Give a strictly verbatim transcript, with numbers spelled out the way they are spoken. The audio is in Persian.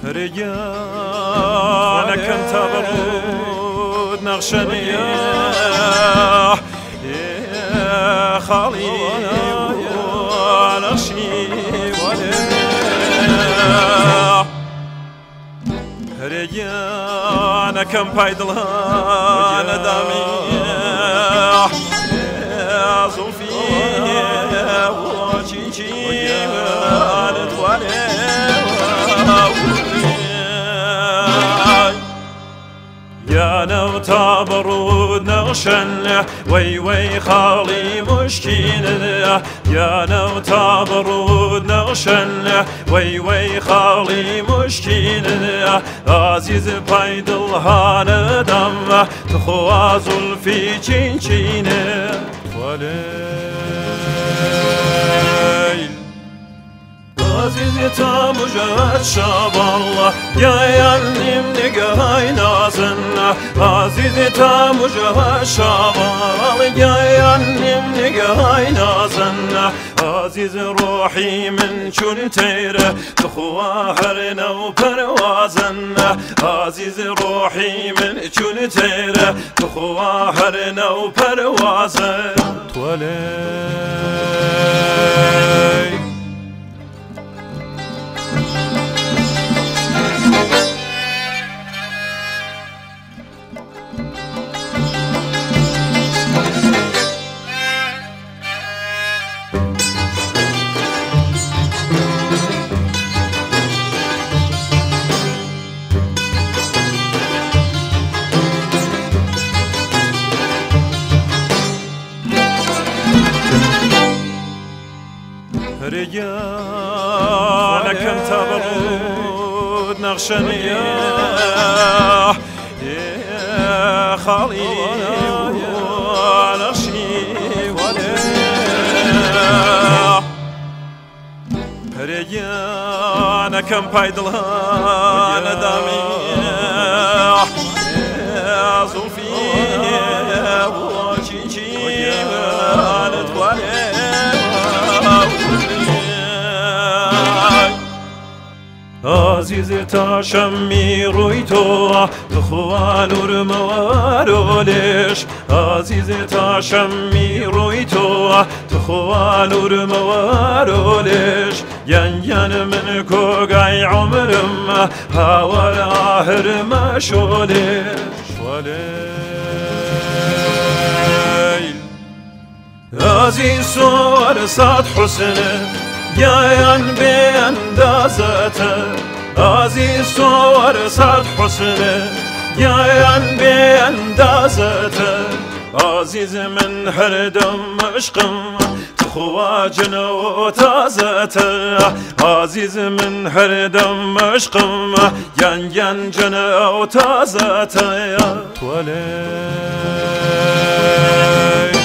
رجالكم تبرود نغشني يا خالي ونغشي ولا رجالكم بايدلها ندامي يا زلفي وجيجي ونتوالي يا نو تبرود نغشن وي وي خالي مشكين يا نو تبرود نغشن وي وي خالي مشكين عزيز بايدل هاندم تخوازل في چين وليل عزيزي تامجد شاب الله يا يعلم نقاي نازن عزيزي تامجد شاب الله يا يعلم نقاي نازن عزيز روحي من شون تيره تخواهرنا وبروازن عزيز روحي من شون تيره تخواهرنا وبروازن تولي رجالكم تبرود نغشني يا خالي ونغشي ولا رجالكم بايدلها ندامي يا زلفي وجيجي ونتوالي عزيز تاشمي رويتو تخوالور موارولش عزيز تاشمي رويتو تخوالور موارولش ين ين من كوغاي عمرم هاور آهر مشولش وليل عزيز صور صاد حسنه يان بأندازته عزيز صور صد حسنه يان بأندازته عزيز من هردم عشقم تخواجن وتازته عزيز من هردم عشقم ين ين جن وتازته يا تولي